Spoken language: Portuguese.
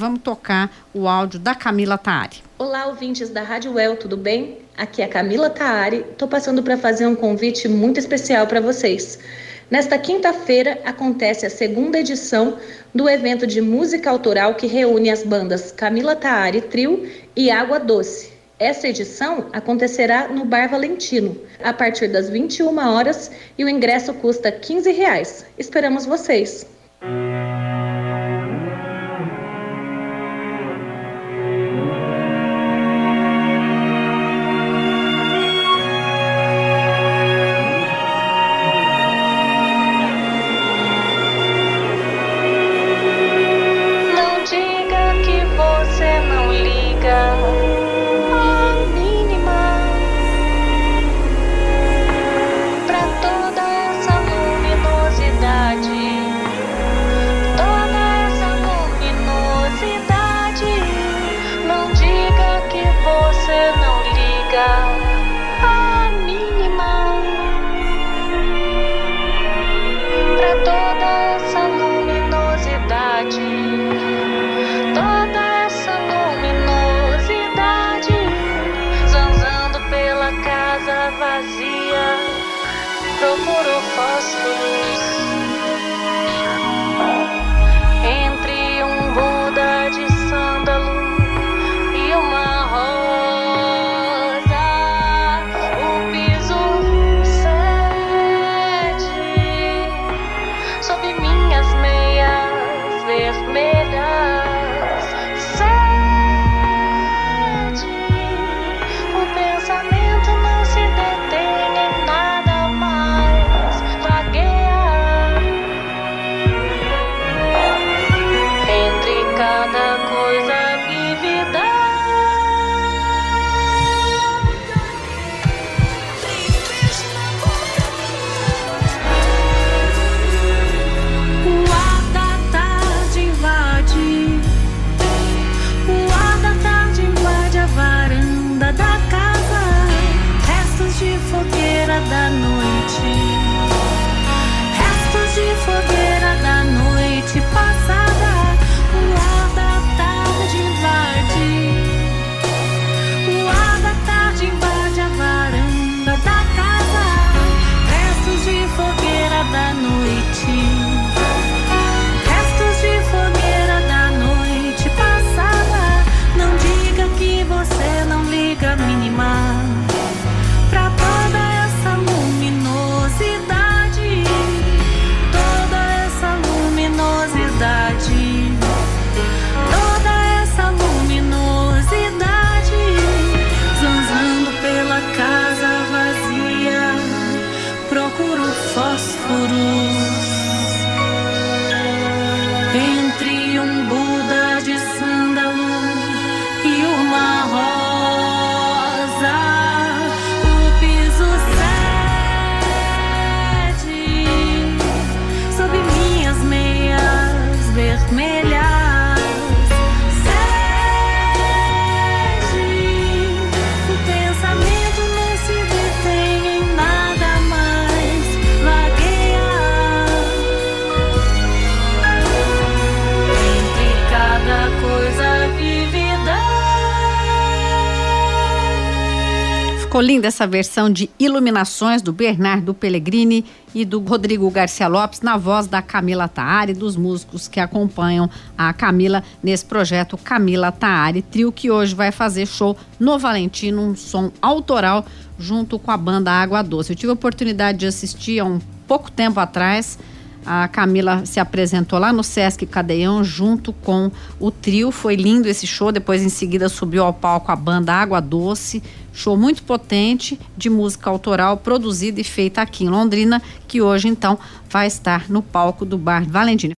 vamos tocar o áudio da Camila Taari. Olá, ouvintes da Rádio UEL, tudo bem? Aqui é a Camila Taari, estou passando para fazer um convite muito especial para vocês. Nesta quinta-feira acontece a segunda edição do evento de música autoral que reúne as bandas Camila Taari Trio e Água Doce. Essa edição acontecerá no Bar Valentino, a partir das 21 horas e o ingresso custa R$15. Esperamos vocês! Não diga que você não liga. A mínima pra toda essa luminosidade, toda essa luminosidade, zanzando pela casa vazia, procuro fósforos entre um Buda de sândalo e uma rosa. Sob minhas meias vermelhas, sede. O pensamento não se detém em nada mais, vagueia entre cada coisa vivida. Da noite, restos de fogueira da noite passada, o ar da tarde invade, o ar da tarde invade a varanda da casa, restos de fogueira da noite, restos de fogueira da noite passada. Não diga que você não liga, mínima, pra toda essa luminosidade, toda essa luminosidade, toda essa luminosidade, zanzando pela casa vazia, procuro fósforos entre um Buda de sândalo e uma rosa. Sob minhas meias vermelhas, sede. O pensamento não se detém em nada mais, vagueia entre cada coisa vivida. Ficou linda essa versão de Iluminações do Bernardo Pellegrini e do Rodrigo Garcia Lopes, na voz da Camila Taari, dos músicos que acompanham a Camila nesse projeto Camila Taari Trio, que hoje vai fazer show no Valentino, um som autoral junto com a banda Água Doce. Eu tive a oportunidade de assistir há um pouco tempo atrás. A Camila se apresentou lá no Sesc Cadeião junto com o trio, foi lindo esse show. Depois em seguida subiu ao palco a banda Água Doce, show muito potente de música autoral produzida e feita aqui em Londrina, que hoje então vai estar no palco do Bar Valentino.